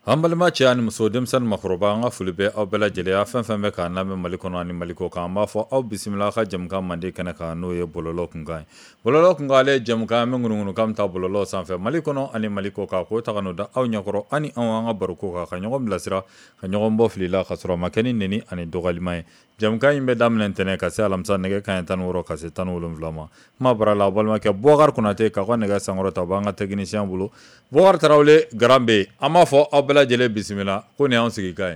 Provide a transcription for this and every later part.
Hambalma cɛ ani muso denmisɛnnin makɔrɔba an ka foli bɛ aw bɛɛ lajɛlen fɛn fɛn bɛ k'an lamɛn Mali kɔnɔ ani Mali kɔ kan an b'a fɔ aw bisimila ka jɛmukan mande kɛnɛ kan n'o ye bɔlɔlɔ kunkan ye. Bɔlɔlɔ kunkan ale jɛmukan min ŋunuŋunu kan bɛ taa bɔlɔlɔ sanfɛ Mali kɔnɔ ani Mali kɔ kan k'o ta ka n'o da aw ɲɛkɔrɔ ani anw an ka baro ko kan ka ɲɔgɔn bilasira ka ɲɔgɔn bɔ fili la ka sɔrɔ a ma kɛ ni nɛni ani dɔgɔyalima ye. Jɛmukan in bɛ daminɛ ntɛnɛn ka se alamisa nɛgɛ kanɲɛ 16 ka se 17 ma. Kuma bara la balimakɛ Bubakari Konate k'a ka nɛgɛ sankɔrɔta o b'an ka technicien bolo. Bubakari Tarawele Garan bɛ yen an b'a fɔ aw bɛɛ lajɛlen bisimila ko nin y'anw sigikan ye.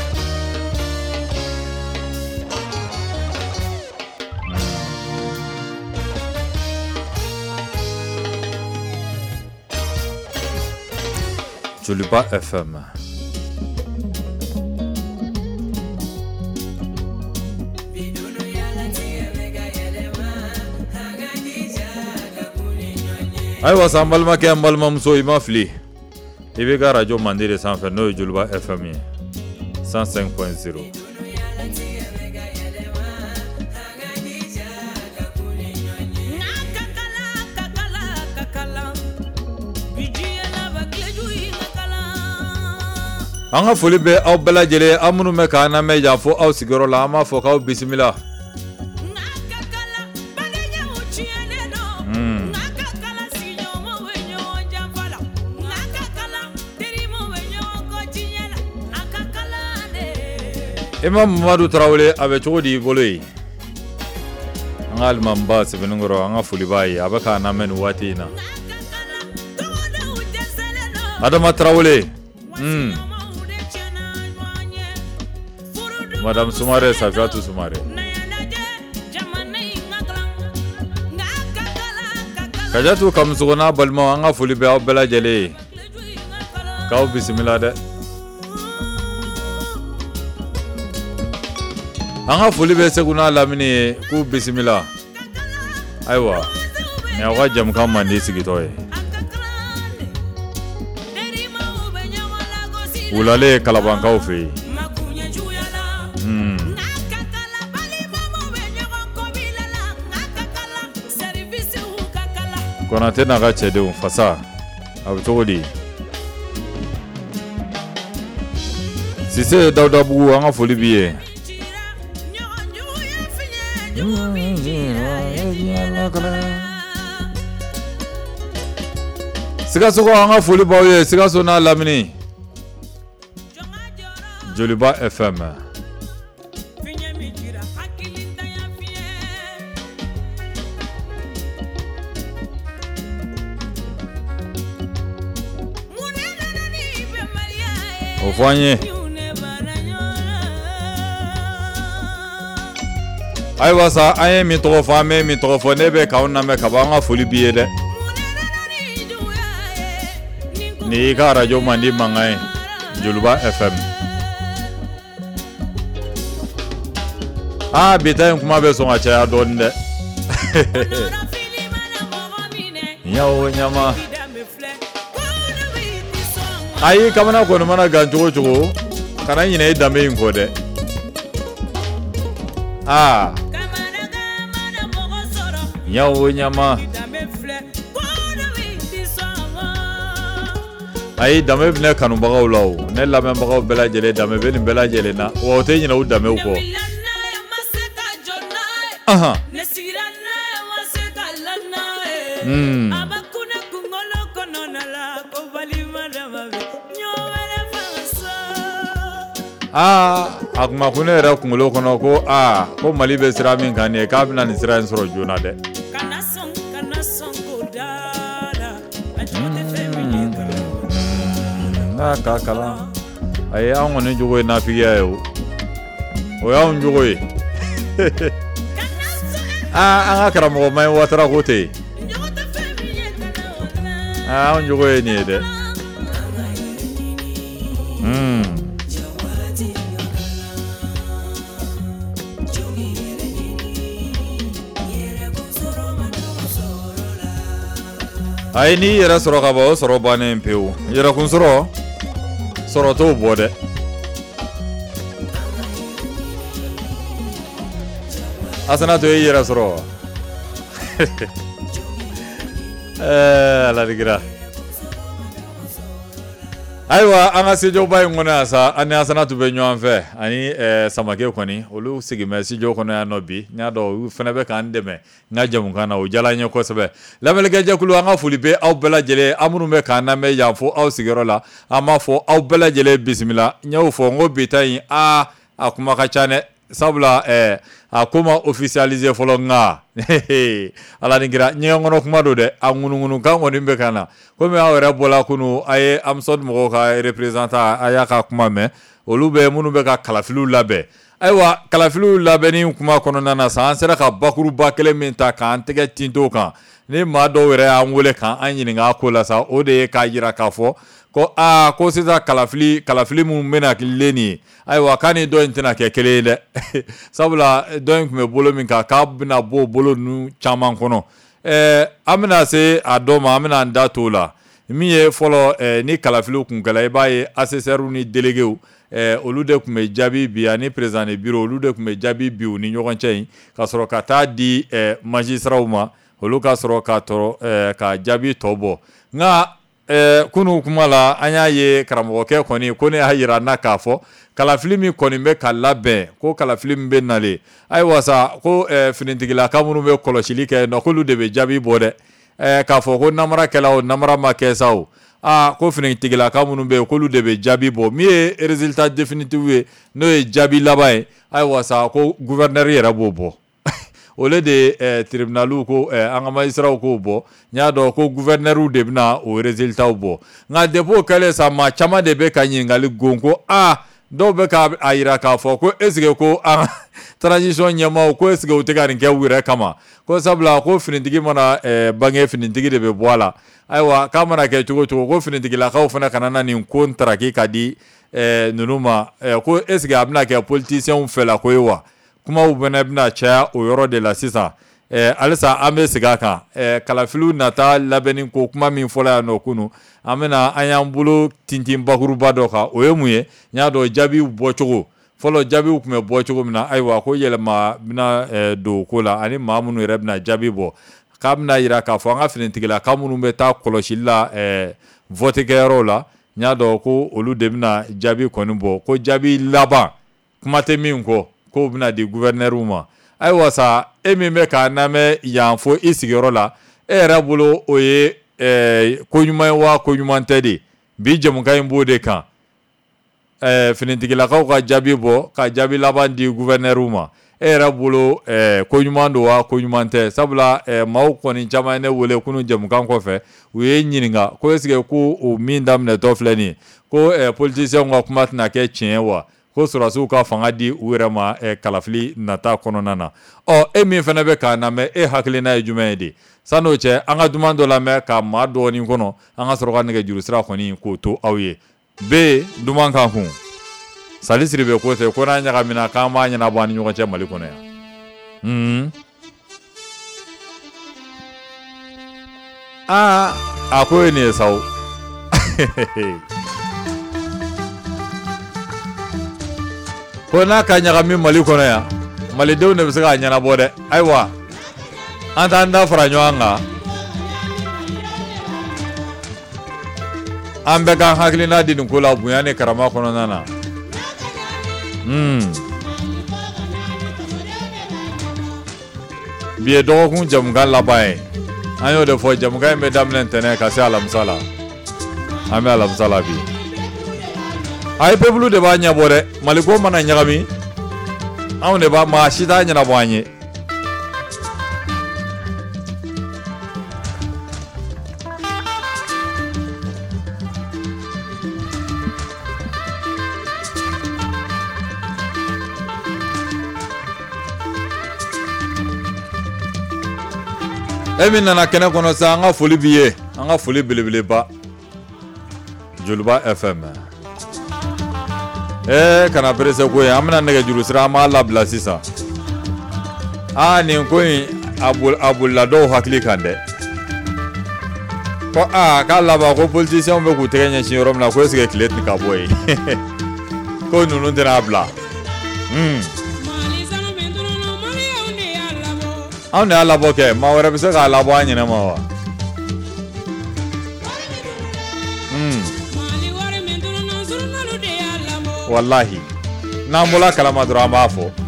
Joliba FM. Ayiwa san balimakɛ n balimamuso i ma fili i bɛ ka radio mandi de sanfɛ n'o ye Joliba FM ye 105.0. An ka foli bɛ aw bɛɛ lajɛlen aw minnu bɛ k'an lamɛn yan fo aw sigiyɔrɔ la an b'a fɔ k'aw bisimila. Imam Mamadu Tarawele a bɛ cogo di i bolo ye? An ka alimamiba sɛbɛnnikɔrɔ an ka foli b'a ye a bɛ k'an lamɛn nin waati in na. Adama Tarawele. Madame Soumare Safiatou Soumare. Kajatu Kamusogona balima an ka foli bɛ aw bɛɛ lajɛlen ye. K'aw bisimila dɛ. An ka foli bɛ Segu n'a Lamini ye k'u bisimila. Ayiwa ni aw ka jɛmukan mandi sigitɔ ye. Wulale Kalabankaw fɛ yen. Konate n'a ka cɛdenw Fasa a bɛ cogo di? Sise Dawudabugu an ka foli b'i ye. Sikasogo an ka foli b'aw ye Sikaso n'a Lamini. Joliba FM. O fɔ an ye. Ayiwa sa an ye min tɔgɔ fɔ an bɛ min tɔgɔ fɔ ne bɛ k'aw lamɛn ka bɔ an ka foli b'i ye dɛ. Ni y'i ka radio mandi mankan ye Joliba FM. Bi ta in kuma bɛ sɔn ka caya dɔɔnin dɛ. Yawo ɲama. Ayi kamana kɔni mana gan cogo cogo kana ɲinɛ i danbe in kɔ dɛ. Yawo ɲama. Ayi danbe bɛ ne kanubagaw la o ne lamɛnbagaw bɛɛ lajɛlen danbe bɛ nin bɛɛ lajɛlen na wa o tɛ ɲinɛ u danbew kɔ. A kuma kun ne yɛrɛ kunkolo kɔnɔ ko ko Mali bɛ sira min kan nin ye k'a bɛna nin sira in sɔrɔ joona dɛ. N'a ka kalan ayi an kɔni jogo ye nafigiya ye o y'anw jogo ye. An ka karamɔgɔ Mayi Watara ko ten anw jogo ye nin ye dɛ. Ayi n'i yɛrɛ sɔrɔ ka ban o sɔrɔ bannen pewu yɛrɛkun sɔrɔ t'o bɔ dɛ. Asana to i yɛrɛ sɔrɔ. Ala digira. ayiwa an ka studio ba in kɔnɔ yan sa an ni Asanatu bɛ ɲɔgɔn fɛ ani Samakɛ kɔni olu sigimɛ studio kɔnɔ yan nɔ bi n y'a dɔn olu fana bɛ k'an dɛmɛ n ka jamukan na o diyara n ye kosɛbɛ lamɛnnikɛjɛkulu an ka foli bɛ aw bɛɛ lajɛlen aw minnu bɛ k'an lamɛn yan fo aw sigiyɔrɔ la an b'a fɔ aw bɛɛ lajɛlen bisimila n y'o fɔ n ko bi ta in a kuma ka ca dɛ sabula a ko ma officialiser fɔlɔ nka ala ni kira ɲɛgɛn kɔnɔ kuma don dɛ a ŋunuŋunukan kɔni bɛ ka na komi aw yɛrɛ bɔla kunu a ye AMSOT mɔgɔw ka représentant a y'a ka kuma mɛn olu bɛ minnu bɛ ka kalafiliw labɛn ayiwa kalafiliw labɛnni kuma kɔnɔna na sa an sera ka bakuruba kelen min ta k'an tɛgɛ tinto kan ni maa dɔw yɛrɛ y'an wele k'an ɲininka a ko la sa o de ye k'a jira k'a fɔ ko ko sisan kalafili mun bɛna kɛ nin ye ayiwa k'a ni dɔ in tɛna kɛ kelen ye dɛ sabula dɔ in tun bɛ bolo min kan k'a bɛna bɔ o bolo ninnu caman kɔnɔ an bɛna se a dɔ ma an bɛna an da t'o la min ye fɔlɔ ni kalafiliw kun kɛla i b'a ye assesseurs ni délégués olu de tun bɛ jaabi bi ani président de bureau olu de tun bɛ jaabi bi u ni ɲɔgɔn cɛ in ka sɔrɔ ka taa di magistrats ma olu ka sɔrɔ ka jaabi tɔ bɔ nka kunu kuma la an y'a ye karamɔgɔkɛ kɔni ko ne y'a yira n na k'a fɔ kalafili min kɔni bɛ ka labɛn ko kalafili min bɛ nalen ayiwa sa ko finitigilaka minnu bɛ kɔlɔsili kɛ nɔ k'olu de bɛ jaabi bɔ dɛ k'a fɔ ko namara kɛla o namara ma kɛ sa o ko finitigilaka minnu bɛ yen k'olu de bɛ jaabi bɔ min ye résultat définitif ye n'o ye jaabi laban ye ayiwa sa ko gouverneur yɛrɛ b'o bɔ ole de tribunaliw ko an ka magistrats k'o bɔ n y'a dɔn ko gouverneurs de bɛna o résultats bɔ nka depuis o kɛlen sa maa caman de bɛ ka ɲininkali gon ko dɔw bɛ k'a jira k'a fɔ ko est ce que ko an transition ɲɛmaaw ko est ce que u tɛ ka nin kɛ u yɛrɛ kama ko sabula ko finitigi mana bange finitigi de bɛ bɔ a la ayiwa k'a mana kɛ cogo cogo ko finitigilakaw fana kana na nin ko ntaraki ka di ninnu ma ko est ce que a bɛna kɛ politiciens fɛla ko ye wa kumaw fana bɛna caya o yɔrɔ de la sisan halisa an bɛ segin a kan kalafiliw nata labɛnni ko kuma min fɔla yan nɔ kunu an bɛna an y'an bolo tintin bakuruba dɔ kan o ye mun ye n y'a dɔn jaabiw bɔcogo fɔlɔ jaabiw tun bɛ bɔ cogo min na ayiwa ko yɛlɛma bɛna don o ko la ani maa minnu yɛrɛ bɛna jaabi bɔ k'a bɛna jira k'a fɔ an ka finitigilaka minnu bɛ taa kɔlɔsili la vote kɛyɔrɔw la n y'a dɔn ko olu de bɛna jaabi kɔni bɔ ko jaabi laban kuma tɛ min kɔ k'o bɛna di gouverneurs ma ayiwa sa e min bɛ k'a lamɛn yan fo i sigiyɔrɔ la e yɛrɛ bolo o ye ko ɲuman ye wa ko ɲuman tɛ de bi jamukan in b'o de kan finitigilakaw ka jaabi bɔ ka jaabi laban di gouverneurs ma e yɛrɛ bolo ko ɲuman don wa ko ɲuman tɛ sabula maaw kɔni caman ye ne wele kunu jamukan kɔfɛ u ye ɲininka ko est ce que ko o min daminɛtɔ filɛ nin ye ko politiciens ka kuma tɛna kɛ tiɲɛ ye wa ko sɔrɔsiw ka fanga di u yɛrɛ ma kalafili nata kɔnɔna na e min fana bɛ k'a lamɛn e hakilina ye jumɛn ye de san'o cɛ an ka duman dɔ lamɛn ka maa dɔɔnin kɔnɔ an ka sɔrɔ ka nɛgɛjuru sira kɔni k'o to aw ye b duman kan kun Sali Sidibe ko tɛ ko n'a ɲagamina k'an b'a ɲɛnabɔ an ni ɲɔgɔn cɛ Mali kɔnɔ yan a ko ye nin ye sa o ko n'a ka ɲagami Mali kɔnɔ yan malidenw de bɛ se k'a ɲɛnabɔ dɛ ayiwa an t'an da fara ɲɔgɔn kan an bɛɛ k'an hakilina di nin ko la bonya ni karama kɔnɔna na bi ye dɔgɔkun jamukan laban ye an y'o de fɔ jamukan in bɛ daminɛ ntɛnɛn ka se alamisa la an bɛ alamisa la bi a ye peuple de b'a ɲɛbɔ dɛ maliko mana ɲagami anw de b'a maa si t'a ɲɛnabɔ an ye e min nana kɛnɛ kɔnɔ sa an ka foli b'i ye an ka foli belebeleba Joliba FM kana perese ko ye an bɛna nɛgɛjuru sira an b'a labila sisan nin ko in a bolila dɔw hakili kan dɛ ko k'a laban ko politiciens bɛ k'u tɛgɛ ɲɛsin yɔrɔ min na ko est ce que tile tɛ ka bɔ yen ko ninnu tɛna bila anw de y'a labɔ kɛ maa wɛrɛ bɛ se k'a labɔ an ɲɛnɛma wa wallahi n'an bɔla kalama dɔrɔn an b'a fɔ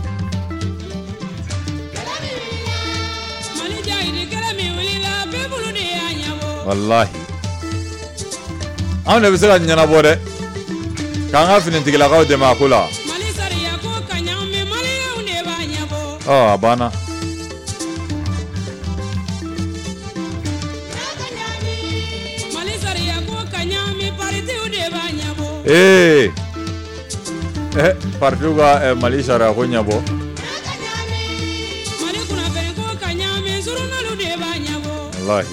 wallahi anw de bɛ se ka ɲɛnabɔ dɛ k'an ka finitigilakaw dɛmɛ a ko la a banna partiw ka Mali sariya ko ɲɛbɔ wallahi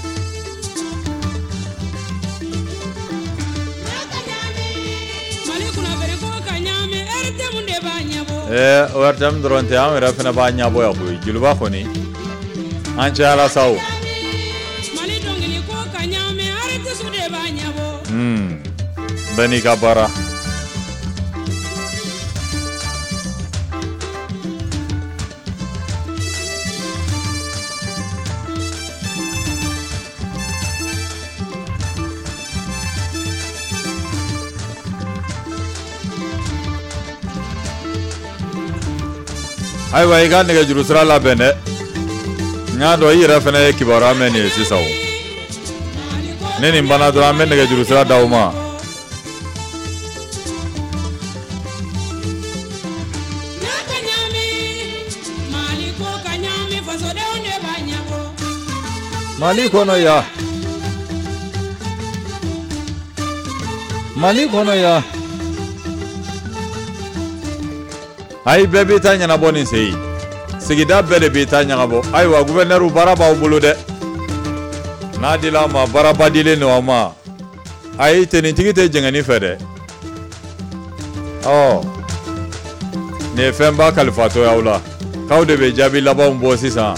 ORTM dɔrɔn tɛ an yɛrɛ fana b'a ɲɛbɔ yan koyi jeliba kɔni an cayala sa o bɛɛ n'i ka baara ayiwa i ka nɛgɛjuru sira labɛn dɛ n y'a dɔn i yɛrɛ fana ye kibaruya mɛn nin ye sisan o ne nin banna dɔrɔn an bɛ nɛgɛjuru sira d'aw ma Mali kɔnɔ yan Mali kɔnɔ yan ayi bɛɛ b'i ta ɲɛnabɔ nin sen sigida bɛɛ de b'i ta ɲɛnabɔ ayiwa gouverneur baara b'aw bolo dɛ n'a dila ma baaraba dilen don aw ma ayi tenitigi tɛ jɛngɛni fɛ dɛ nin ye fɛnba kalifatɔ y'aw la k'aw de bɛ jaabi labanw bɔ sisan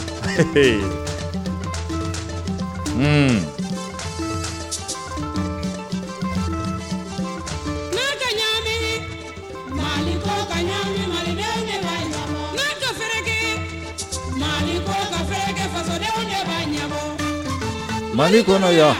Mali kɔnɔ yan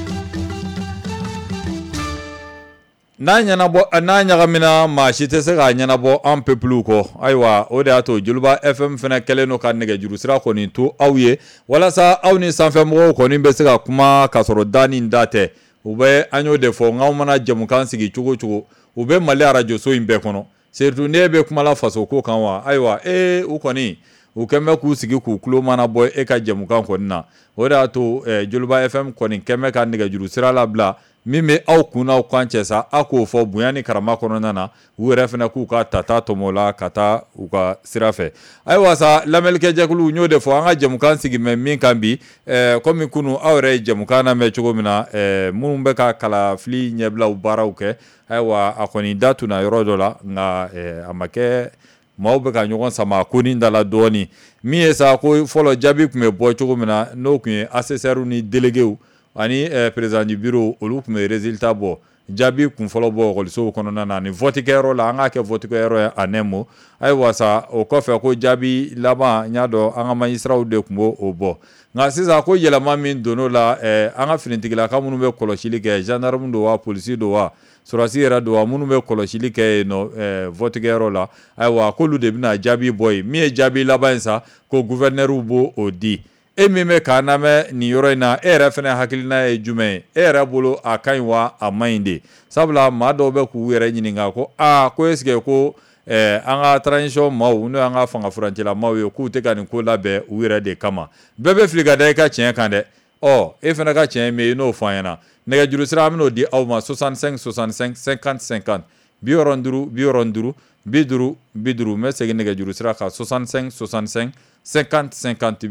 n'a ɲagamina maa si tɛ se k'a ɲɛnabɔ an peuple kɔ ayiwa o de y'a to Joliba FM fana kɛlen don ka nɛgɛjuru sira kɔni to aw ye walasa aw ni sanfɛmɔgɔw kɔni bɛ se ka kuma k'a sɔrɔ da ni da tɛ u bɛ an y'o de fɔ n'aw mana jɛmukan sigi cogo cogo u bɛ Mali arajo so in bɛɛ kɔnɔ surtout ne bɛ kumala faso ko kan wa ayiwa u kɔni u kɛn bɛ k'u sigi k'u tulo mana bɔ e ka jɛmukan kɔni na o de y'a to Joliba FM kɔni kɛn bɛ ka nɛgɛjuru sira labila min bɛ aw kun n'aw kan cɛ sa a k'o fɔ bonya ni karama kɔnɔna na u yɛrɛ fana k'u ka tata tɔmɔ la ka taa u ka sira fɛ ayiwa sa lamɛnnikɛjɛkulu n y'o de fɔ an ka jɛmukan sigi mɛ min kan bi komi kunu aw yɛrɛ ye jɛmukan lamɛn cogo min na minnu bɛ ka kalafili ɲɛbilaw baaraw kɛ ayiwa a kɔni da tunna yɔrɔ dɔ la nka a ma kɛ maaw bɛ ka ɲɔgɔn sama ko nin dala dɔɔni min ye sa ko fɔlɔ jaabi tun bɛ bɔ cogo min na n'o tun ye assesseurs ni délégués ani président du bureau olu tun bɛ résultat bɔ jaabi kun fɔlɔ bɔ écolisow kɔnɔna na ni vote kɛyɔrɔ la an k'a kɛ vote kɛyɔrɔ ye en un mot ayiwa sa o kɔfɛ ko jaabi laban n y'a dɔn an ka magistrats de tun b'o bɔ nka sisan ko yɛlɛma min donn'o la an ka finitigilaka minnu bɛ kɔlɔsili kɛ gendarme don wa polisi don wa surasi yɛrɛ don wa minnu bɛ kɔlɔsili kɛ yen nɔ vote kɛyɔrɔ la ayiwa k'olu de bɛna jaabi bɔ yen min ye jaabi laban in sa ko gouverneur b'o di e min bɛ k'an lamɛn nin yɔrɔ in na e yɛrɛ fana hakilina ye jumɛn ye e yɛrɛ bolo a ka ɲi wa a man ɲi de sabula maa dɔw bɛ k'u yɛrɛ ɲininka ko ko est ce que ko an ka transition maaw n'o y'an ka fanga furancɛla maaw ye k'u tɛ ka nin ko labɛn u yɛrɛ de kama bɛɛ bɛ fili ka da i ka tiɲɛ kan dɛ e fana ka tiɲɛ min ye n'o fɔ an ɲɛna nɛgɛjuru sira an bɛn'o di aw ma 65 65 50 50 65 55 50 50 n bɛ segin nɛgɛjuru sira kan 65 65 50 50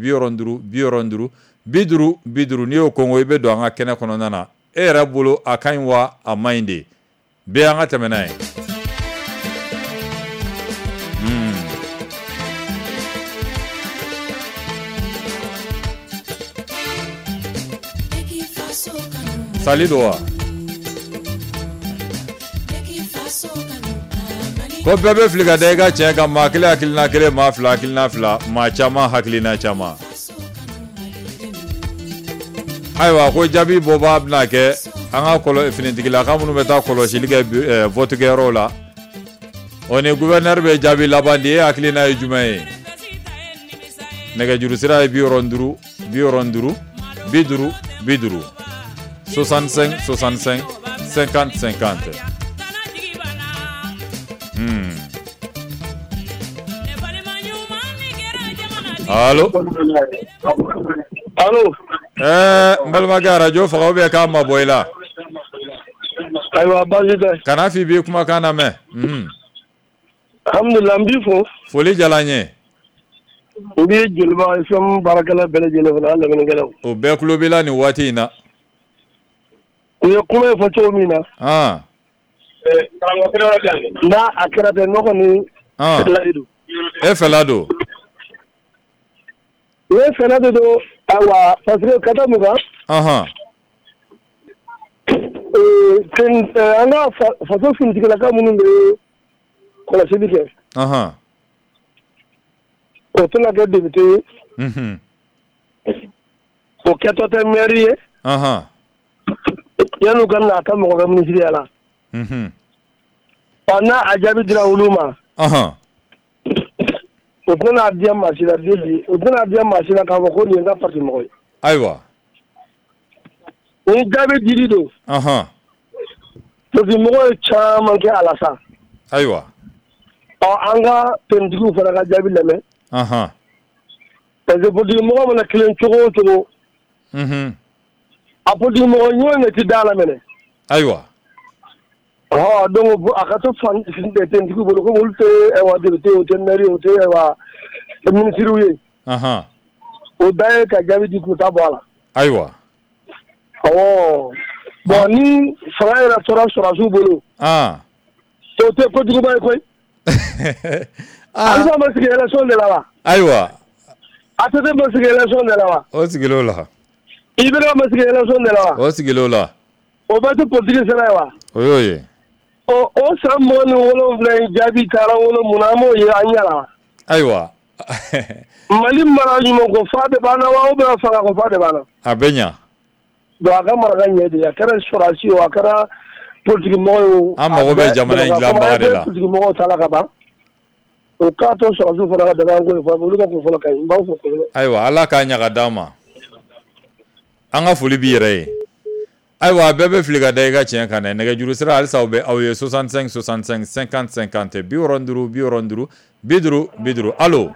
65 50 50 n'i y'o kɔngɔ i bɛ don an ka kɛnɛ kɔnɔna na e yɛrɛ bolo a ka ɲi wa a man ɲi de bɛɛ an ka tɛmɛ n'a ye. Sali don wa ko bɛɛ bɛ fili ka da i ka tiɲɛ kan maa kelen hakilina kelen maa fila hakilina fila maa caman hakilina caman ayiwa ko jaabi bɔbaa bɛna kɛ an ka finitigilaka minnu bɛ taa kɔlɔsili kɛ vote kɛyɔrɔw la on est gouverneur be jaabi labandi akilina e jumay nega juru sira e bioronduru biduru 65 50 50. Allô? Allô? Mbalmaga radio fago be ka ma boyla. Aywa bajida. Kana fi bi kuma kana me. Alhamdulillah mbifo. Foli jalanye. Mbi julba isam barakala bele jele fala Allah men galaw. O be kulo bila ni wati na. Ko kuma fa to mina. Na akira de no ko ni. Felado. Felado do awa fasre kata muga. Anga faso fintikala ka munun be kola sibike. Ko tuna ga député. Ko keto te mairie. Yanu ganna ta mo ga ministre ala. Pana ajabi dira uluma. O tuna dia masira deji, o tuna dia masira ka ko ni nga parti mo. Aywa. Ni jabe diri do. Parti mo chama ke ala sa. Aywa. Anga pendigu fara ga jabi leme. Parce que parti mo mo na kilen chogo. Apodi mo nyo ne ti dala mene. Aywa. Donc akato fan tendigu bolo ko multe e wa député o teneri o te e wa ministre wi. O dae ka jabi di ko tabala. Aywa. Bon ni fara restaurant sura bolo. To te ko digu bay koy. Alba masike élection de la. Aywa. Atete masike élection de la. O sigilo la. Ibra masike élection de la. O sigilo la. O ba to politique sera wa. Oyoye. O samoni wolo vle jabi kara wolo munamo ye anyala. Aywa. Mali maraji mo ko fade bana wa o be fanga ko fade bana. Abenya. Do aga maraga nyede ya kara surasi o akara politique mo. Amma go be jamana ingla bagade la. Politique mo tala ka ba. O ka to surasi fana daga ngo fa bulu ko fona kai mbaw fo ko. Aywa ala ka nya ga dama. Anga fuli bi re. Aywa bebe fliga daiga cien kana nega juru sira alsa obe awye 65 65 50 50 bioronduru biduru. Allô?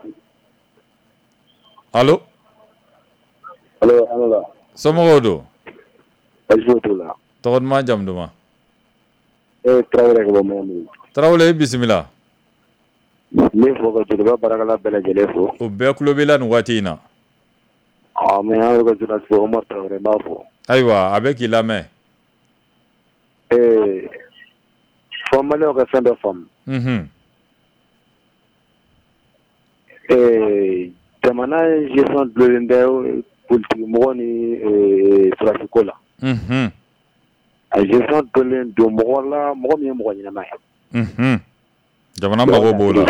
Allo. Somogodo. Ajotula. Togod ma jamduma. Traoré ko mo. Traoré bismillah. Ni fo ko julba barakala bele jele fo. O be kulo bila ni watina. Me ha ko julba fo Omar Traoré ma fo. Aywa avec il a main. Formally au sein de femme. Jamana gestion de l'indé politique mo ni Frasikola. A gestion de l'indé mo la mo mi mo ni na mai. Jamana mago bola.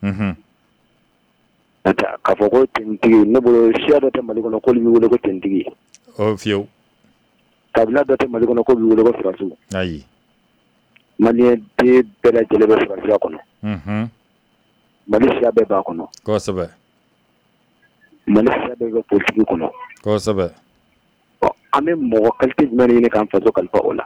Ata ka foko tintigi ne bolo shia do te mali kono ko li wolo ko tintigi. O fiyo. Kabila do te mali kono ko bi wolo ko Frasu. Ayi. Mali de bela jele be Frasu kono. Mali shia be ba kono. Ko sabe. Mali shia be politique kono. Ko sabe. Ame mo kalti mani ne kan fazo kalfa ola.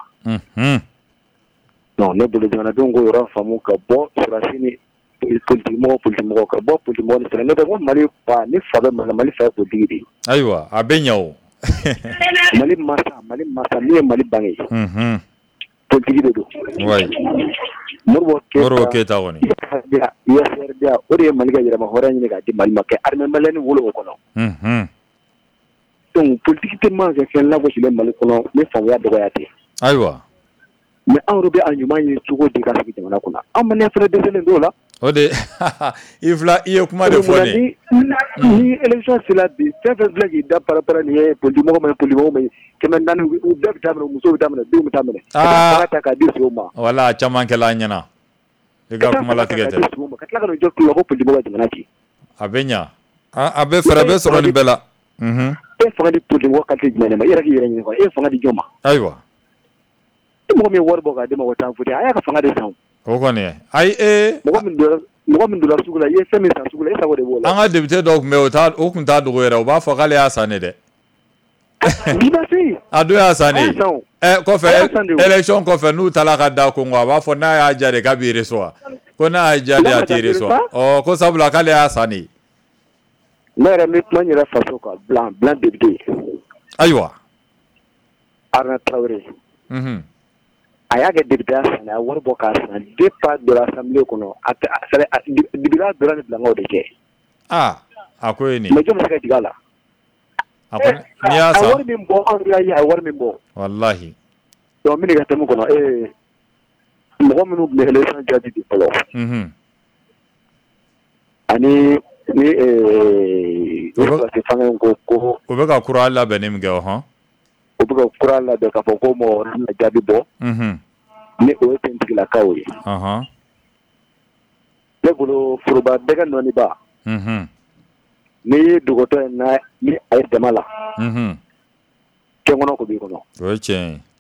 Non ne bolo jana dongo yoro famu ka bo Frasini politique mo ka bo politique mo ne ne be mali pa ni fa be mali fa politique. Aywa abenyao. Mali masa ni mali bangi. Politique do. Ouais. Morbo ke ta woni. Ya Serbia ori mali ga jama horani ga di mali makke arme malani wolo ko no. Donc politique te ma ke la ko sile mali ko no me fa ya do ya te. Aywa. Me Europe anyuma ni tugo di ka sigi jamana kuna. Amane fere de sele do la. Ode ifla iyo kuma de fone. Ni élection c'est la bi fait blague da par ni politique mo kemen nan u da tamre muso tamre du tamre. Ta ka di soma. Wala chaman ke la nyana. Diga kuma la tigete. Katla ka jokku lo ko politique mo jamana ki. Abenya. Abe fere be so ni bela. E fanga di politique mo kalti jmene ma ira ki yere ni ko e fanga di joma. Aywa. Mo mi worbo ga de mo wata futi aya ka fanga de saw. o kɔni ayi mɔgɔ min donna sugu la i ye fɛn min san sugu la e sago de b'o la. an ka député dɔw tun bɛ o tun t'a dogo yɛrɛ o b'a fɔ k'ale y'a san ne dɛ. a don y'a san ne kɔfɛ élection kɔfɛ n'u taara ka da Kongo a b'a fɔ n'a y'a diya de k'a b'i reçoit ko n'a y'a diya de a t'i reçoit ko sabula k'ale y'a san ne. ne yɛrɛ bɛ kuma n yɛrɛ faso kan blanc député. ayiwa. Arnaud Traoré. a y'a kɛ député ya san a ye wari bɔ k'a san départ de l'Assemblée kɔnɔ député dɔrɔn ni bilankaw de kɛ. a ko ye nin. mais jɔn bɛ se ka jigin a la. n'i y'a san a wari min bɔ anw y'a ye a ye wari min bɔ. walahi. donc min ka tɛmɛ kɔnɔ mɔgɔ minnu tun bɛ élection jaabi di fɔlɔ. ani ni fanga ko o bɛ ka kura labɛnni min kɛ o hɔn. o bɛ ka kura labɛn k'a fɔ ko mɔgɔ wɛrɛ bɛna jaabi bɔ. ni o ye tentigilakaw ye. ne bolo foroba dɛgɛ nɔniba. n'i ye dogotɔ ye ni a ye dama la. kɛnkɔnɔ ko b'i kɔnɔ. o ye tiɲɛ ye.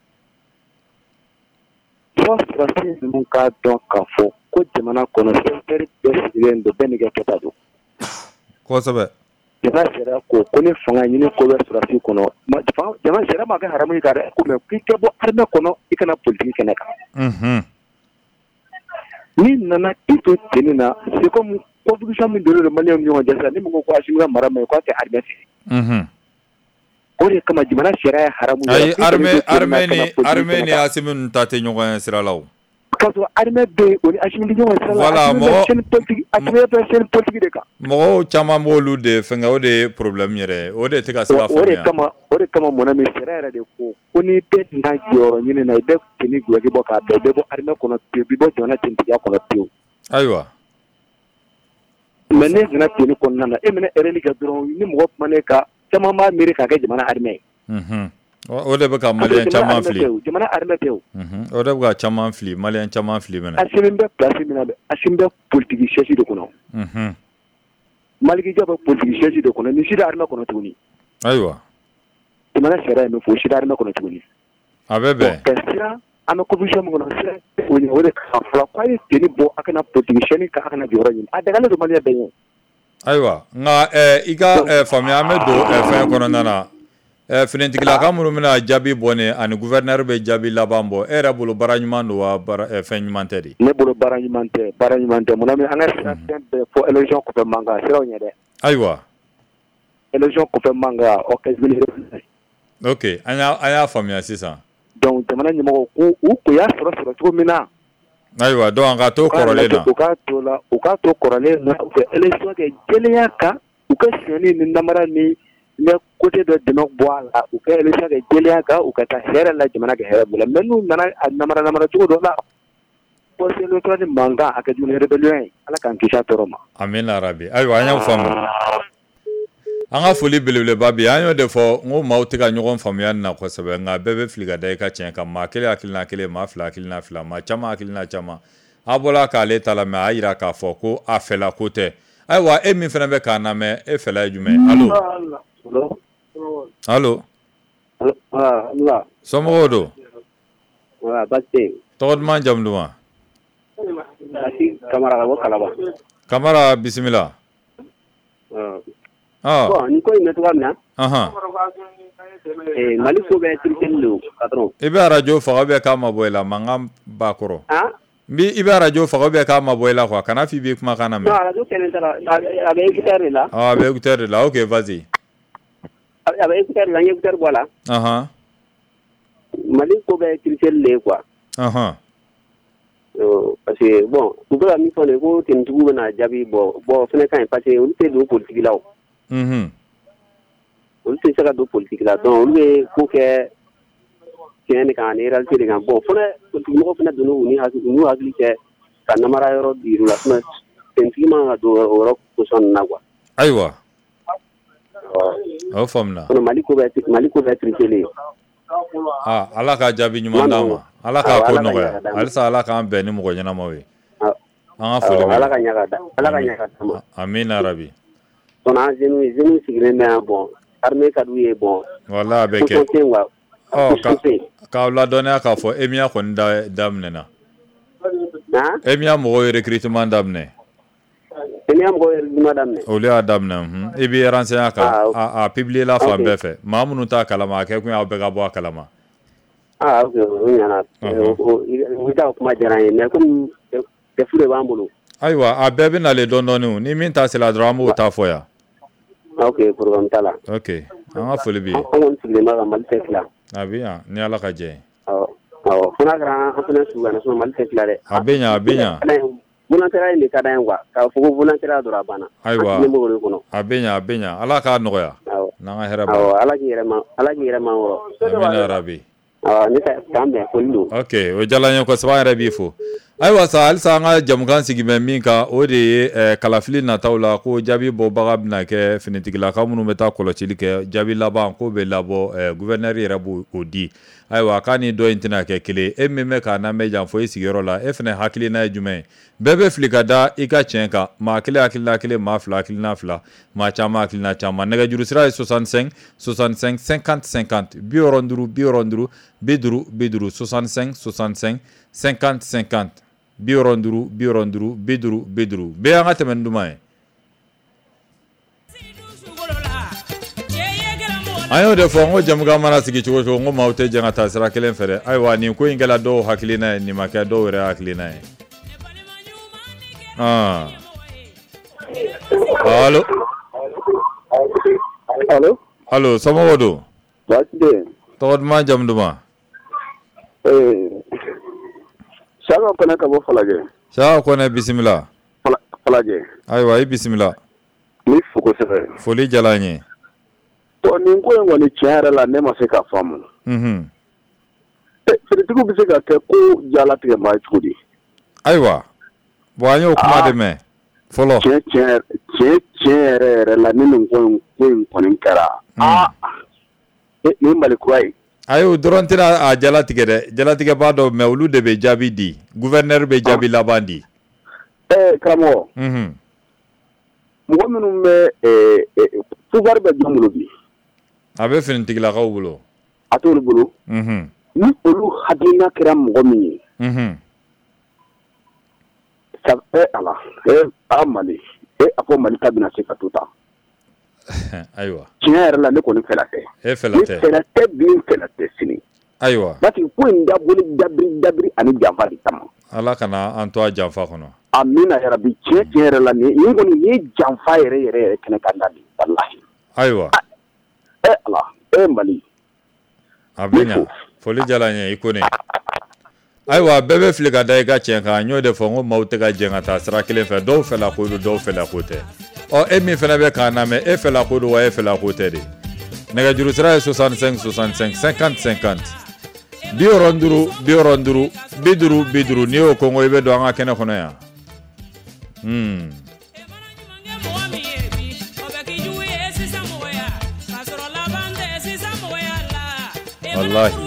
fɔ sirasi ninnu k'a dɔn k'a fɔ ko jamana kɔnɔ secteur bɛɛ sigilen don bɛɛ n'i ka kɛta don. kosɛbɛ. jamana sariya ko ni fanga ɲini ko bɛ sɔrɔsi kɔnɔ jamana sariya ma kɛ haramu ye ka dɛ ko mɛ k'i tɛ bɔ armée kɔnɔ i kana politiki kɛnɛ kan. n'i nana i to tenni na c'est comme constitution min donnen don maliyɛnw ni ɲɔgɔn cɛ sisan ni mɔgɔw ko Assimi ka mara ma ye k'a tɛ armée fɛ. o de kama jamana sariya ye haramu ye. ayi armée ni Assimi ninnu ta tɛ ɲɔgɔn ye sira la o. k'a sɔrɔ armée bɛ yen o ni Assimi tɛ ɲɔgɔn ye sira la. voilà Assimi bɛ chaîne politique de kan. mɔgɔw caman b'olu de fɛngɛ o de ye problème yɛrɛ o de tɛ ka se ka faamuya. o de kama mɔna min sariya yɛrɛ de ko ni bɛɛ n'a jɔyɔrɔ ɲini na i bɛ tenni gulɔki bɔ k'a bɛɛ bɛ bɔ armée kɔnɔ pewu i bɛ bɔ jamana tenitigiya kɔnɔ pewu. ayiwa. mais ne nana tenni kɔnɔna na e bɛna erreur kɛ dɔrɔn ni mɔgɔ kumana e kan caman b'a miiri k'a kɛ jamana armée ye. o de bɛ ka maliyɛn caman fili. jamana armée tɛ o. o de bɛ ka caman fili maliyɛn caman fili mɛnɛ. Assimi bɛ place min na Assimi bɛ politique siège de kɔnɔ. Maliki Jɔ bɛ politique siège de kɔnɔ ni sira armée kɔnɔ tuguni. ayiwa. jamana sariya ye min fɔ o sira armée kɔnɔ tuguni. a bɛ bɛn. ka sira an bɛ constitution min kɔnɔ sira o de kan fɔlɔ k'a ye tenni bɔ a kana politique siège ka a kana jɔyɔrɔ ɲini a dagalen don maliyɛn bɛɛ ɲɛ. ayiwa nka i ka faamuya an bɛ don fɛn kɔnɔna na. finitigilaka minnu bɛna jaabi bɔ ne ani gouverneur bɛ jaabi laban bɔ e yɛrɛ bolo baara ɲuman don wa fɛn ɲuman tɛ de. ne bolo baara ɲuman tɛ mun na an ka sira fɛn bɛɛ fɔ élection kɔfɛ man kan siraw ɲɛ dɛ. ayiwa. élection kɔfɛ man kan o kɛ ok an y'a faamuya sisan. donc jamana ɲɛmɔgɔw ko u y'a sɔrɔ cogo min na. ayiwa donc an ka to kɔrɔlen na. u k'a to kɔrɔlen na u ka élection kɛ jɛlenya kan u ka siyɛnni ni namara ni. ne côté dɔ dɛmɛ bɔ a la u ka élection kɛ jɛlenya kan u ka taa hɛrɛ la jamana kɛ hɛrɛ bolo mais n'u nana a namara cogo dɔ la force électorale ni mankan a kɛ jugu ni rébellion ye ala k'an kisi a tɔɔrɔ ma. amina rabi ayiwa an y'aw faamu an ka foli belebeleba bi an y'o de fɔ n ko maaw tɛ ka ɲɔgɔn faamuya nin na kosɛbɛ nka bɛɛ bɛ fili ka da i ka tiɲɛ kan maa kelen hakilina kelen maa fila hakilina fila maa caman hakilina caman a bɔra k'ale ta la mɛ a y'a yira k'a fɔ ko a fɛla ko tɛ ayiwa e min fana bɛ k'an lamɛn e fɛla ye jumɛn allo. allo. somɔgɔw don. tɔgɔ duman jamu duman. kamara ka bɔ kalaba. kamara bisimila. ni ko in bɛ cogoya min na. mali ko bɛ tiriseli de patron. i bɛ arajo faga bɛ k'a ma bɔ i la mankan b'a kɔrɔ. i bɛ arajo faga bɛ k'a ma bɔ i la quoi kana f'i bɛ kumakan na mɛn. arajo kɛlen tɛ a bɛ écouteur de la. a bɛ écouteur de la ok vas-y. a bɛ écouteur la n ye écouteur bɔ a la. mali ko bɛ tiriseli de ye quoi. parce que bon u bɛ ka min fɔ nin ye ko tenitigiw bɛna jaabi bɔ o fana ka ɲi parce que olu tɛ don politique la o. olu tɛ se ka don politique la donc olu bɛ ko kɛ tiɲɛ de kan ani réalité de kan bon fana politique mɔgɔw fana donna u n'u hakili cɛ ka namara yɔrɔ yir'u la sinon tenitigi man ka don o yɔrɔ position ninnu na quoi. ayiwa. o faamuna. mali ko bɛ tiriseli. ala ka jaabi ɲuman d'an ma ala k'a ko nɔgɔya halisa ala k'an bɛn ni mɔgɔ ɲɛnamaw ye. an ka foli bɛ ala ka ɲaga d'an ma. amina rabi. donc an jeunes sigilen bɛ yan bon armée ka d'u ye bon. wala a bɛ kɛ. k'aw ladɔnniya k'a fɔ emiya kɔni daminɛna. Emiya mɔgɔw ye recrutement daminɛ. Emiya mɔgɔw ye recrutement daminɛ. Olu y'a daminɛ. I bɛ renseigner kan a publier la fan bɛɛ fɛ. Maa minnu t'a kalama a kɛ kun y'aw bɛɛ ka bɔ a kalama. Ok, o ɲana. O ta kuma diyara n ye mais comme defu de b'an bolo. Ayiwa a bɛɛ bɛ nalen dɔɔni ni min ta sera dɔrɔn an b'o ta fɔ yan. Ok, problème t'a la. Ok, an ka foli b'i ye. An kɔni sigilen b'a kan Mali tɛ tila. A bɛ yan ni Ala ka jɛ ye. Awɔ, fo n'a kɛra an fana sugu sinon Mali tɛ tila dɛ. A bɛ ɲa a bɛ ɲa. Volontariat de ka d'an ye quoi k'a fɔ ko volontariat dɔrɔn a banna. Ayiwa a bɛ ɲa Ala k'a nɔgɔya. N'an ka hɛrɛ b'a la. Awɔ, Ala k'i yɛrɛ ma wɔrɔ. Amina yarabi. Awɔ, ne k'an bɛn foli don. Ok, o diyara n ye kosɛbɛ an yɛrɛ b'i fo. Ayiwa sa halisa an ka jamukan sigi bɛ min kan o de ye kalafili nataw la ko jaabi bɔbaga bɛna kɛ finitigilaka minnu bɛ taa kɔlɔsili kɛ jaabi laban k'o bɛ labɔ gouverneur yɛrɛ b'o di. Ayiwa k'a ni dɔ in tɛna kɛ kelen e min bɛ k'a lamɛn yan fɔ i sigiyɔrɔ la e fana hakilina ye jumɛn ye bɛɛ bɛ fili ka da i ka tiɲɛ kan maa kelen hakilina kelen maa fila hakilina fila maa caman hakilina caman nɛgɛjuru sira ye 65 65 50 50 65 50 65 65 50 50 65 50 bɛɛ y'an ka tɛmɛ ni duman ye. An y'o de fɔ n ko jamukan mana sigi cogo cogo n ko maaw tɛ jɛn ka taa sira kelen fɛ dɛ ayiwa nin ko in kɛla dɔw hakilina ye nin ma kɛ dɔw yɛrɛ hakilina ye. Allo somɔgɔw don. Baasi tɛ yen. Tɔgɔ duman jamu duman. Saka Kɔnɛ ka bɔ Falajɛ. Saka Kɔnɛ bisimila. Falajɛ. Ayiwa i bisimila. Ni fo kosɛbɛ. Foli diyara n ye. Nin ko in kɔni tiɲɛ yɛrɛ la ne ma se k'a faamu. Finitigiw bɛ se ka kɛ ko jalatigɛ maa cogo di? Ayiwa bon an y'o kuma de mɛn fɔlɔ. Tiɲɛ yɛrɛ la ni nin ko in kɔni kɛra nin Mali kura ye. Ayi o dɔrɔn tɛna a jalatigɛ dɛ jalatigɛ b'a dɔn mais olu de bɛ jaabi di gouverneur bɛ jaabi laban di. Karamɔgɔ. Mɔgɔ minnu bɛ pouvoir bɛ jɔn bolo bi. A bɛ finitigilakaw bolo. A t'olu bolo. Ni olu hakilina kɛra mɔgɔ min ye. Ça ala Mali a fɔ Mali ta bɛna se ka to tan. Ayiwa. Tiɲɛ yɛrɛ la ne kɔni fɛla tɛ. E fɛla tɛ. Fɛla tɛ bi fɛla tɛ sini. Ayiwa. Parce que ko in dabɔli dabiri ani janfa de kama. Ala kana an to a janfa kɔnɔ. Amina yarabi tiɲɛ yɛrɛ la nin kɔni ye janfa yɛrɛ kɛnɛ kan da de wallahi. Ayiwa. Ala Mali. A bɛ ɲa foli diyara n ye i ko ne. Ayiwa bɛɛ bɛ fili ka da i ka tiɲɛ kan n y'o de fɔ n ko maaw tɛ ka jɛn ka taa sira kelen fɛ dɔw fɛla ko don dɔw fɛla ko tɛ. E min fana bɛ k'an lamɛn e fɛla ko don wa e fɛla ko tɛ de. Nɛgɛjuru sira ye 65 65 50 50 65 50 n'i y'o kɔngɔ i bɛ don an ka kɛnɛ kɔnɔ yan. Wallahi.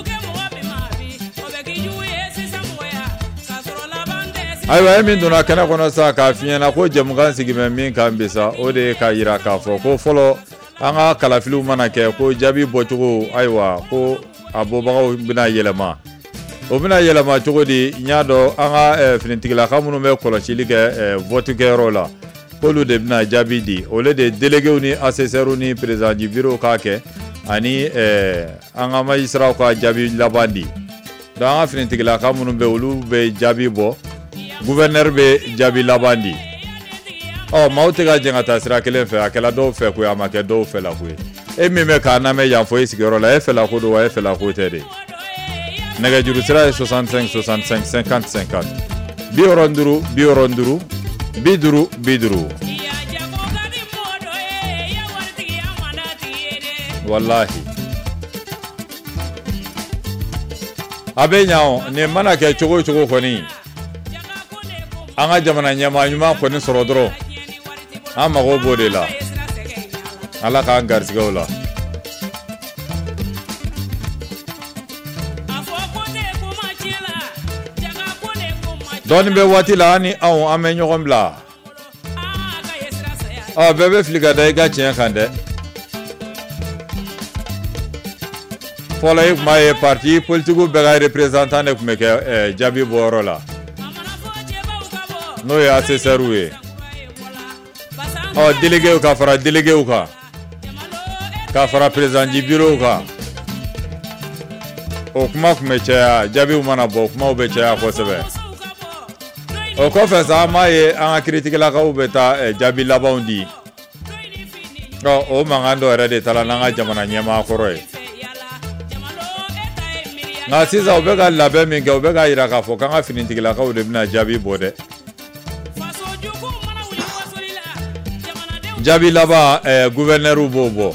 Ayiwa e min donna kɛnɛ kɔnɔ sa k'a f'i ɲɛna ko jamukan sigi bɛ min kan bi sa o de ye k'a yira k'a fɔ ko fɔlɔ an ka kalafiliw mana kɛ ko jaabi bɔcogo ayiwa ko a bɔbagaw bɛna yɛlɛma o bɛna yɛlɛma cogo di n y'a dɔn an ka finitigilaka minnu bɛ kɔlɔsili kɛ vote kɛyɔrɔ la k'olu de bɛna jaabi di olu de délégués ni assesseurs ni président du bureau k'a kɛ ani an ka magistrats ka jaabi laban di donc an ka finitigilaka minnu bɛ olu bɛ jaabi bɔ gouverneur bɛ jaabi laban di maaw tɛ ka jɛn ka taa sira kelen fɛ a kɛla dɔw fɛ ko ye a ma kɛ dɔw fɛ la ko ye e min bɛ k'a lamɛn yan fɔ i sigiyɔrɔ la e fɛla ko don wa e fɛla ko tɛ de nɛgɛjuru sira ye 65 65 50 50 65 50 50 wallahi a bɛ ɲa o nin mana kɛ cogo o cogo kɔni an ka jamana ɲɛmaa ɲuman kɔni sɔrɔ dɔrɔn an mago b'o de la ala k'an garisɛgɛw la dɔɔnin bɛ waati la an ni an bɛ ɲɔgɔn bila bɛɛ bɛ fili ka da i ka tiɲɛ kan dɛ fɔlɔ i tun b'a ye parti politique bɛɛ ka représentant de tun bɛ kɛ jaabi bɔyɔrɔ la n'o ye assesseur ye délégué ka fara délégué ka fara président du bureau ka o kuma kun bɛ caya jaabiw mana bɔ kumaw bɛ caya kosɛbɛ o kɔfɛ sa an m'a ye an ka kiiritigɛlakaw bɛ taa jaabi labanw di o mankan dɔ yɛrɛ de taara n'an ka jamana ɲɛmaa kɔrɔ ye nka sisan u bɛ ka labɛn min kɛ u bɛ ka jira k'a fɔ k'an ka finitigilakaw de bɛna jaabi bɔ dɛ jaabi laban gouverneur b'o bɔ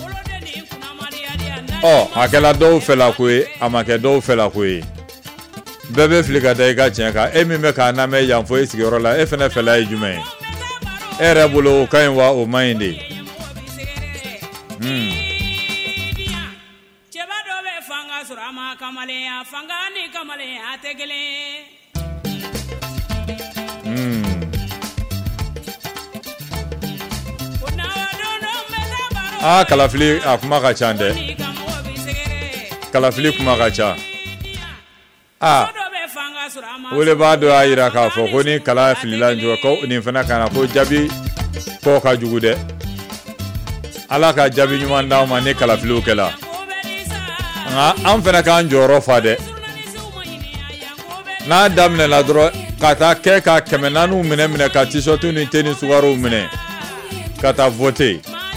a kɛla dɔw fɛla ko ye a ma kɛ dɔw fɛla ko ye bɛɛ bɛ fili ka da i ka tiɲɛ kan e min bɛ k'a lamɛn yan fɔ i sigiyɔrɔ la e fɛnɛ fɛla ye jumɛn ye e yɛrɛ bolo o ka ɲi wa o man ɲi de kalafili a kuma ka ca dɛ kalafili kuma ka ca o le b'a dɔn y'a jira k'a fɔ ko ni kala filila jɔ ko nin fana kana ko jaabi kɔ ka jugu dɛ ala ka jaabi ɲuman d'anw ma ni kalafiliw kɛla nka an fana k'an jɔyɔrɔ fa dɛ n'a daminɛna dɔrɔn ka taa kɛ ka 400 minɛ ka t-shirt ni tennis sugarow minɛ ka taa voter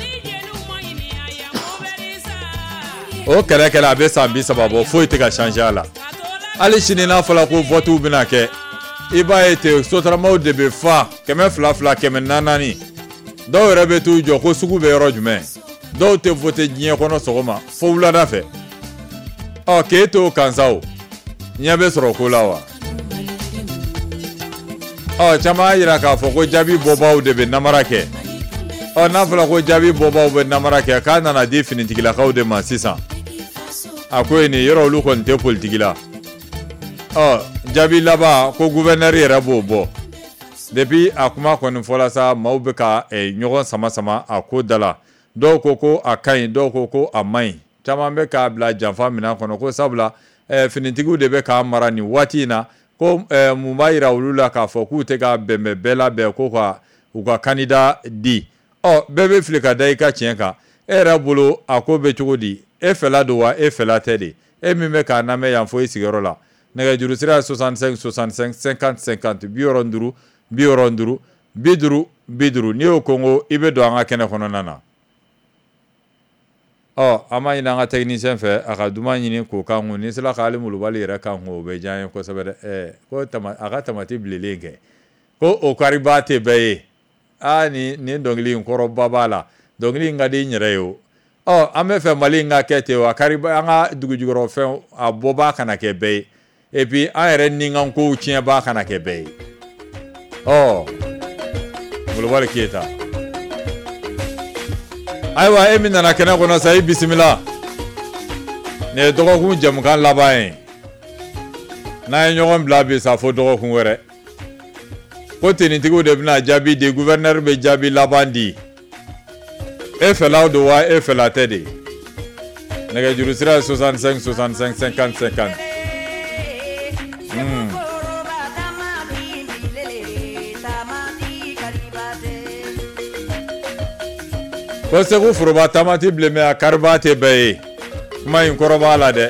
o kɛlɛ a bɛ san 30 bɔ foyi tɛ ka changer a la hali sini n'a fɔla ko votew bɛna kɛ i b'a ye ten sotaramaw de bɛ fa 200 400 dɔw yɛrɛ bɛ t'u jɔ ko sugu bɛ yɔrɔ jumɛn dɔw tɛ voter diɲɛ kɔnɔ sɔgɔma fo wulada fɛ k'e t'o kan sa o ɲɛ bɛ sɔrɔ ko la wa caman y'a jira k'a fɔ ko jaabi bɔbaaw de bɛ namara kɛ n'a fɔla ko jaabi bɔbaaw bɛ namara kɛ k'a nana di finitigilakaw de ma sisan a ko nin yɔrɔ olu kɔni tɛ politiki la jaabi laban ko gouverneur yɛrɛ b'o bɔ depuis a kuma kɔni fɔla sa maaw bɛ ka ɲɔgɔn sama a ko da la dɔw ko a ka ɲi dɔw ko a man ɲi caman bɛ k'a bila janfa minɛn kɔnɔ ko sabula finitigiw de bɛ k'a mara nin waati in na ko mun b'a jira olu la k'a fɔ k'u tɛ ka bɛnbɛn bɛɛ labɛn ko ka u ka candidat di bɛɛ bɛ fili ka da i ka tiɲɛ kan e yɛrɛ bolo a ko bɛ cogo di e fɛla don wa e fɛla tɛ de e min bɛ k'a lamɛn yan fɔ i sigiyɔrɔ la nɛgɛjuru sira 65 65 50 50 65 50 50 n'i y'o kongo i bɛ don an ka kɛnɛ kɔnɔna na an b'a ɲini an ka technicien fɛ a ka duman ɲini k'o kan kun ni sera k'ale mulubali yɛrɛ kan kun o bɛ diya n ye kosɛbɛ dɛ ko a ka tamati bilenlen kɛ ko o kariba tɛ bɛɛ ye nin dɔnkili in kɔrɔba b'a la dɔnkili in ka di n yɛrɛ ye o an bɛ fɛ Mali in ka kɛ ten o a kariba an ka dugujukɔrɔfɛnw a bɔbaa kana kɛ bɛɛ ye et puis an yɛrɛ nikankow tiɲɛbaa kana kɛ bɛɛ ye mulubali Keyita ayiwa e min nana kɛnɛ kɔnɔ sa i bisimila nin ye dɔgɔkun jamukan laban ye n'an ye ɲɔgɔn bila bi sa fo dɔgɔkun wɛrɛ ko tenitigiw de bɛna jaabi di gouverneur bɛ jaabi laban di e fɛlaw don wa e fɛla tɛ de nɛgɛjuru sira 65 65 50 50 ko Segu foroba tamati bilen a kariba tɛ bɛɛ ye kuma in kɔrɔ b'a la dɛ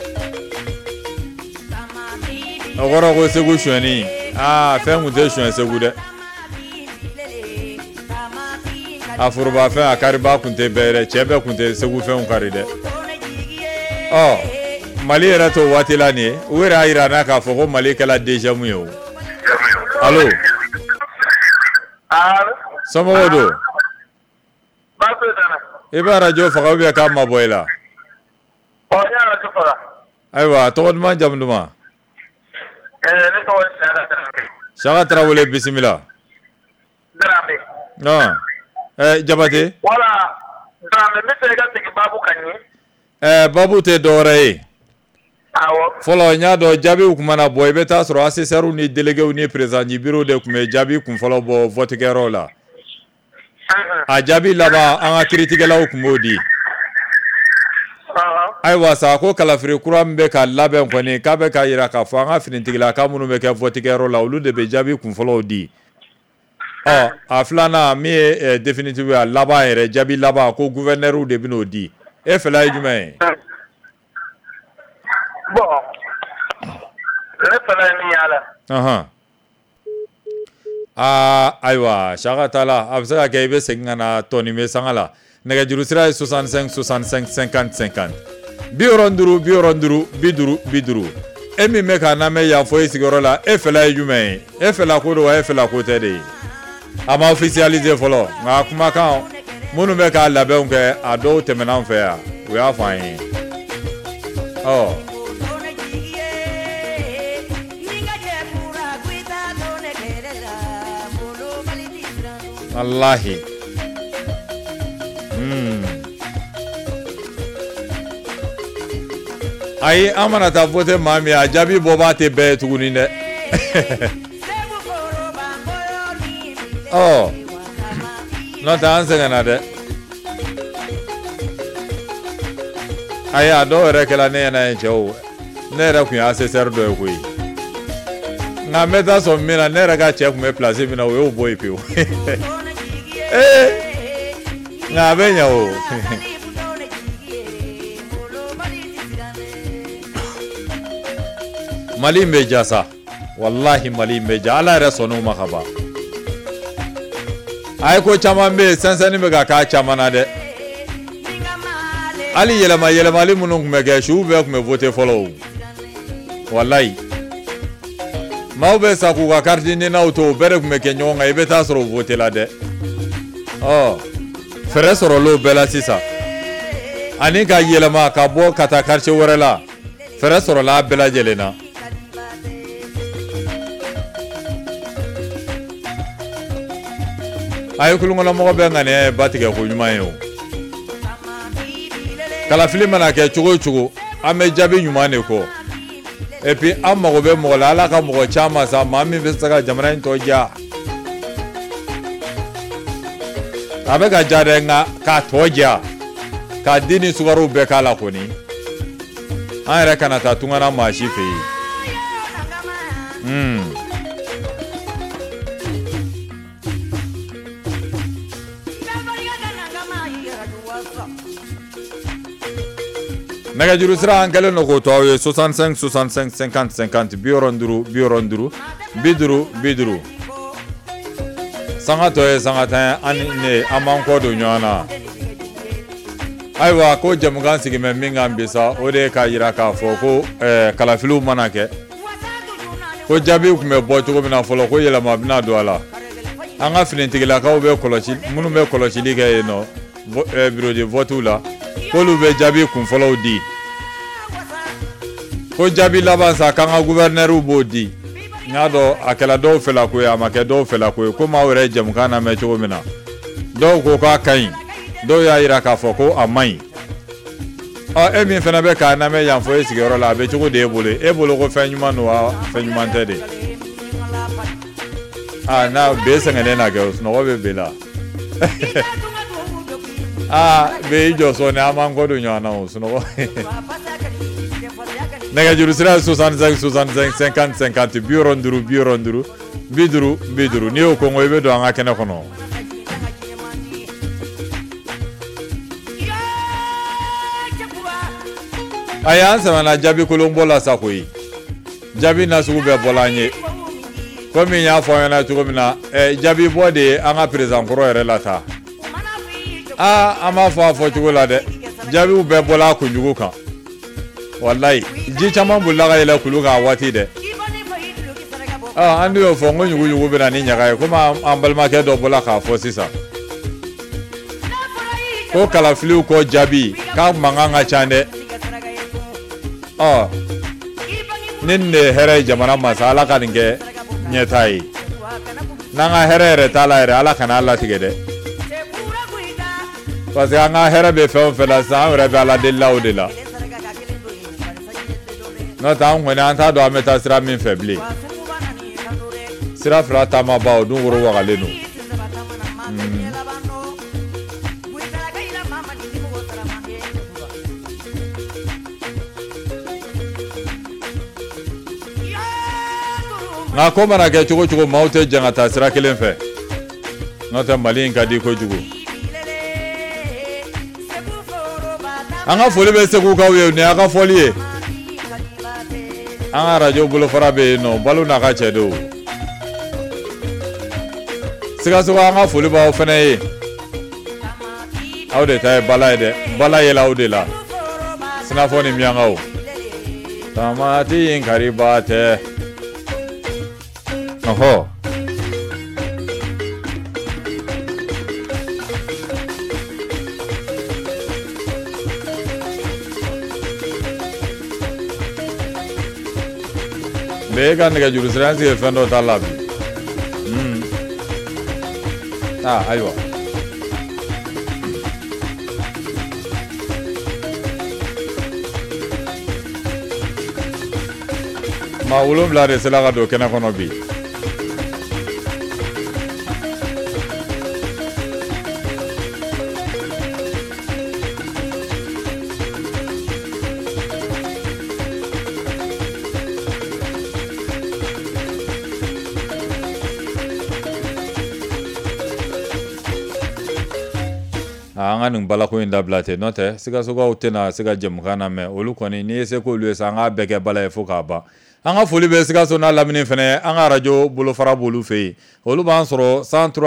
o kɔrɔ ko Segu sonyɛni fɛn kun tɛ sonyɛ Segu dɛ a foroba fɛn a kariba kun tɛ bɛɛ dɛ cɛ bɛɛ kun tɛ Segu fɛnw kari dɛ Mali yɛrɛ t'o waati la nin ye u yɛrɛ y'a jira n'a k'a fɔ ko Mali kɛla deuxième ye o allo somɔgɔw don i bɛ radio faga ou bien k'a ma bɔ i la ayiwa tɔgɔ duman jamu duman ne tɔgɔ ye Saka Tarawele Saka Tarawele bisimila Jabate wala Dramé n bɛ fɛ i ka segin baabu kan ye baabu tɛ dɔwɛrɛ ye fɔlɔ n y'a dɔn jaabiw tun mana bɔ i bɛ taa sɔrɔ assesseurs ni délégués ni président du bureau de tun bɛ jaabi kunfɔlɔ bɔ vote kɛyɔrɔ la a jaabi laban an ka kiiritigɛlaw tun b'o di ayiwa sa ko kalafiri kura min bɛ ka labɛn kɔni k'a bɛ k'a jira k'a fɔ an ka finitigilaka minnu bɛ kɛ vote kɛyɔrɔ la olu de bɛ jaabi kunfɔlɔw di a filana mi ye définitive a laban yɛrɛ jaabi laban ko gouverneur de bɛn'o di e fɛla ye jumɛn ye bon ne fɛla ye min y'a la ayiwa Saka Talla a bɛ se ka kɛ i bɛ segin ka na tɔni bɛ sanga la nɛgɛjuru sira ye 65 65 50 50 65 50 e min bɛ k'a lamɛn yan fɔ i sigiyɔrɔ la e fɛla ye jumɛn ye e fɛla ko don wa e fɛla ko tɛ de ye a ma officialiser fɔlɔ nka kumakan minnu bɛ k'a labɛnw kɛ a dɔw tɛmɛna an fɛ yan u y'a fɔ an ye Wallahi ayi an mana taa vote maa min a jaabi bɔbaa tɛ bɛɛ ye tuguni dɛ n'o tɛ an sɛgɛnna dɛ ayi a dɔw yɛrɛ kɛla ne ɲɛna yen cɛw ne yɛrɛ tun ye assesseur dɔ ye koyi nka n bɛ taa sɔn min na ne yɛrɛ ka cɛ tun bɛ place min na o y'o bɔ yen pewu nka a bɛ ɲɛ o Mali in bɛ ja sa wallahi Mali in bɛ ja Ala yɛrɛ sɔnn'o ma ka ban a ye ko caman bɛ yen sɛnsɛnni bɛ ka k'a caman na dɛ hali yɛlɛmali minnu tun bɛ kɛ suw bɛɛ tun bɛ voter fɔlɔ o wallahi maaw bɛ sa k'u ka carte d'identité to o bɛɛ de tun bɛ kɛ ɲɔgɔn kan i bɛ taa sɔrɔ o voter la dɛ fɛɛrɛ sɔrɔla o bɛɛ la sisan ani ka yɛlɛma ka bɔ ka taa quartier wɛrɛ la fɛɛrɛ sɔrɔla a bɛɛ lajɛlen na a ye kulukɔnɔmɔgɔ bɛɛ ŋaniya ye ba tigɛ ko ɲuman ye o kalafili mana kɛ cogo o cogo an bɛ jaabi ɲuman de kɔ et puis an mago bɛ mɔgɔ la Ala ka mɔgɔ caman sa maa min bɛ se ka jamana in tɔ diya a bɛ ka diya dɛ nka k'a tɔ diya ka di ni sukaro bɛɛ k'a la kɔni an yɛrɛ kana taa tungana maa si fɛ yen nɛgɛjuru sira an kɛlen don k'o to aw ye 65 65 50 50 50 sanga tɔ ye sanga tan an ni ne an b'an kɔ don ɲɔgɔn na ayiwa ko jamukan sigimɛ min kan bi sa o de ye k'a jira k'a fɔ ko kalafiliw mana kɛ ko jaabi tun bɛ bɔ cogo min na fɔlɔ ko yɛlɛma bɛna don a la an ka finitigilakaw bɛ kɔlɔsi minnu bɛ kɔlɔsili kɛ yen nɔ bureau de vote la k'olu bɛ jaabi kunfɔlɔw di ko jaabi laban sa k'an ka gouverneur b'o di n y'a dɔn a kɛla dɔw fɛla ko ye a ma kɛ dɔw fɛla ko ye komi aw yɛrɛ ye jamukan lamɛn cogo min na dɔw ko k'a ka ɲi dɔw y'a jira k'a fɔ ko a man ɲi e min fana bɛ k'a lamɛn yan fɔ e sigiyɔrɔ la a bɛ cogo de e bolo ko fɛn ɲuman don wa fɛn ɲuman tɛ de n'a bɛ sɛgɛnnen na kɛ sunɔgɔ bɛ bɛn la bɛ i jɔ sɔɔni an b'an kɔ don ɲɔgɔn na o sunɔgɔ nɛgɛjuru sira 65 65 50 50 50 n'i y'o kɔngɔ i bɛ don an ka kɛnɛ kɔnɔ a y'an sɛmɛna jaabi kolonbɔ la sa koyi jaabi nasugu bɛɛ bɔla an ye komi n y'a fɔ an ɲɛna cogo min na jaabi bɔ de ye an ka président kɔrɔ yɛrɛ la ta an b'a fɔ a fɔcogo la dɛ jaabiw bɛɛ bɔla a kunjugu kan wallahi ji caman bolila ka yɛlɛ kulu kan a waati dɛ an de y'o fɔ n ko ɲugu bɛ na ni ɲaga ye komi an balimakɛ dɔ bɔla k'a fɔ sisan ko kalafiliw kɔ jaabi k'a mankan ka ca dɛ ni nin de ye hɛrɛ ye jamana ma sa Ala ka nin kɛ ɲɛtaa ye n'an ka hɛrɛ yɛrɛ t'a la yɛrɛ Ala kana latigɛ dɛ parce que an ka hɛrɛ bɛ fɛn o fɛn la sisan an yɛrɛ bɛ Ala deli la o de la n'o tɛ an kɔni an t'a dɔn an bɛ taa sira min fɛ bilen sira fila taamaba o dun woro wagalen don nka ko mana kɛ cogo cogo maaw tɛ jan ka taa sira kelen fɛ nota Mali ka di kojugu anga foli be Segu kaw ye ne aka foli ye anga radio bolo farabe no balu na ka chedo Sikaso anga foli ba ofene ye awde tay balaye la awde la sina foni mianga o tamati inkaribate oho Bega nega juru siransi efendo talabi aywa ma ulum la de sela do kena kono bi anga nung bala ko inda blate note Sikaso ga utena siga jemkana me olu koni ni se ko lu anga beke bala fo ka ba anga foli be Sikaso na lamine fene anga radio bolo fara bolu fe olu ban soro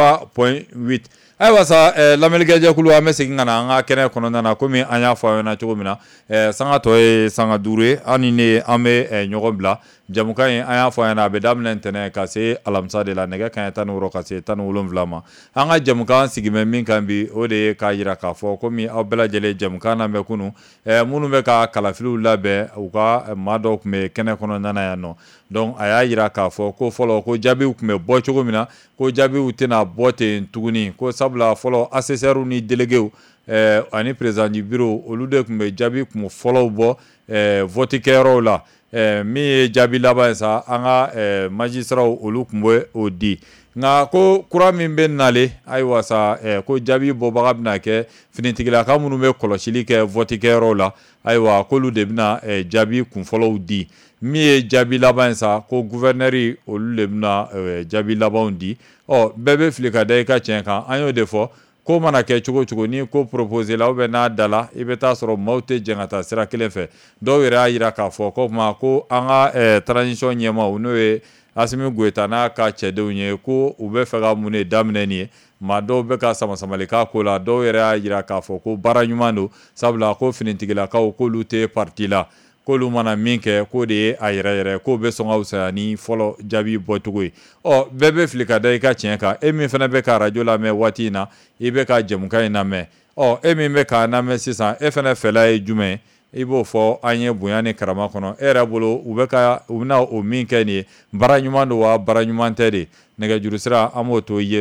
103.8 aywa sa lamelgeje kulu amesigi ngana anga kene kono nana komi anya fa na chogomina sanga toy sanga dure ani ne ame nyogobla jamukan anya fa na be damne tene kase alamsa de la nega kan tan woro kase tan wolom vlama anga jamukan sigime min kan bi ode ka yira ka fo komi abela jele jamukan na me kunu munu be ka kalafilu labe uka mado kume kene kono nana ya no donc aya yira ka fo ko folo ko jabi kume bo chogomina ko jabi utina bote tuguni ko sabla folo assesseur ni délégué ani président du bureau olude kume jabi kumo folo bo vote kero la mi jabi laba sa anga magistrat olu kumwe odi nga ko kura min ben nale aywa sa ko jabi bo bagabna ke finitigila ka munu me kolosili ke vote kero la aywa ko lu debna jabi kum folo di mi jabi laba sa ko gouverneur olu lebna jabi laba di bebe flika dai ka chenka anyo defo ko mana ke chugo ni ko proposer la obe na dala ibeta soro maute jengata sira kelefe do wira yira ka fo ko ma ko anga transition nyema unoe asimi gweta na ka chede unye ko ube fega mune damneni ma do be ka sama ka ko la do wira yira ka fo ko baranyumando sabla ko finintigila ka ko lute parti la ko lu mana minke ko de ayere ko be songa usani folo jabi botugui bebe flika dai ka chenka emi fana be ka radio la me watina ibe ka jemuka ina me emi me ka na me sisan fana fela e jume ibo fo anye buyane karama kono era bolo ubeka ubna o minke ni baranyumando wa baranyumantede nega jurusira amoto ye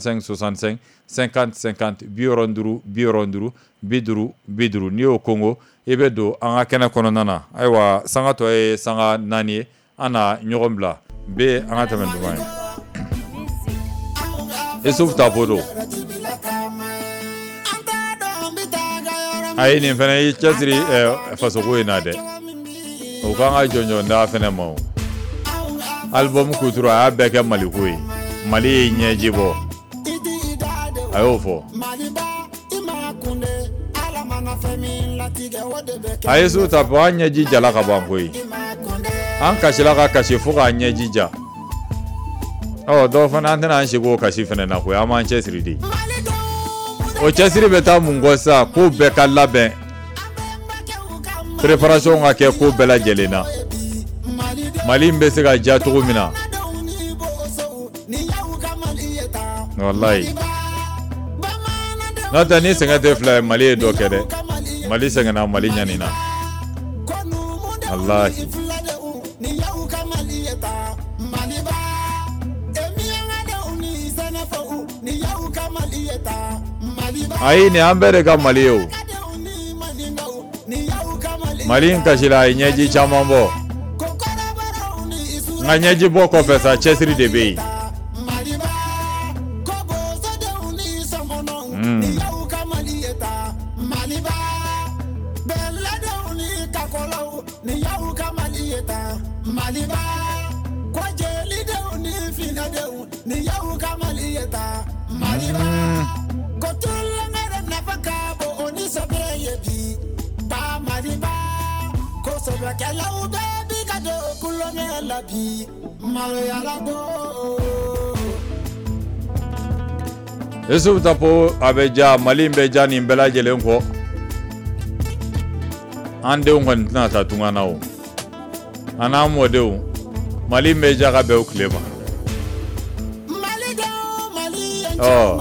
65 50 biduru ni o Congo ibe do anga kena kono nana aywa sanga to sanga nani ana nyogombla be anga tamendu mai esuf tapodo ay ni fana yi chasri faso ko inade o kanga jonjo nda fana mo album kutura abeke malikui mali nyejibo ayofo ayesu tapo nyeji jala ka bangoi an kashila ka kashi fuka nyejija do fana antena an shigo kashi fana na ko ama chesri di o chesri beta mungosa ko be kala be préparation ga ke ko bela jelena mali mbese ga jatu mina wallahi nata ni sengate fly mali do kede mali sengana mali nyanina wallahi ai ne ambere ga mali yo mali nkashila nyeji chamambo nganyeji boko pesa chesri de bei Yesu tapo abeja Mali beja ni bela jelen ko ande ngon na ta tunga nawo ana modeu Mali beja ga be ukleba oh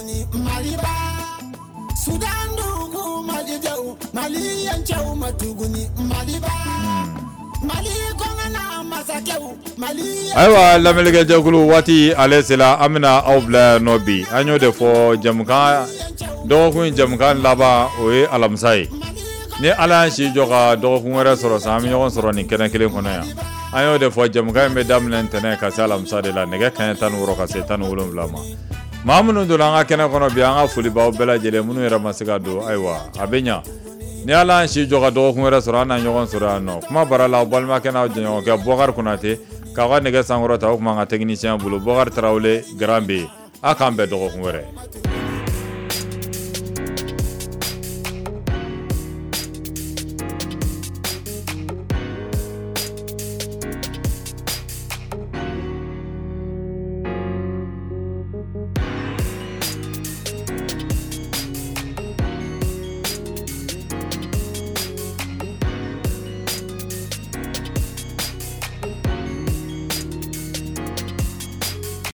Sudan du Mali deu Mali yanchau matuguni Mali ba Mali kongana masakeu Mali aywa lamelge jagulu wati alesela amina awbla nobi anyo de fo jamka do kun jamka laba oye alamsai ni ala shi joga do kun wara soro sami yon soro ni kena kelen kono ya anyo de fo jamka me damlen tane ka salamsa de la nega kan tan woro ka setan wolum blama mamunu do langa kena kono bi anga fuli baw bela jele munu era masiga do aywa abenya ni ala shi joga do kun wara soro na yon soro no kuma barala balma kena jonyo ga bogar kunate kaga nege sangoro ta kuma nga technicien bulu bogar trawle grambe akambe do kun wara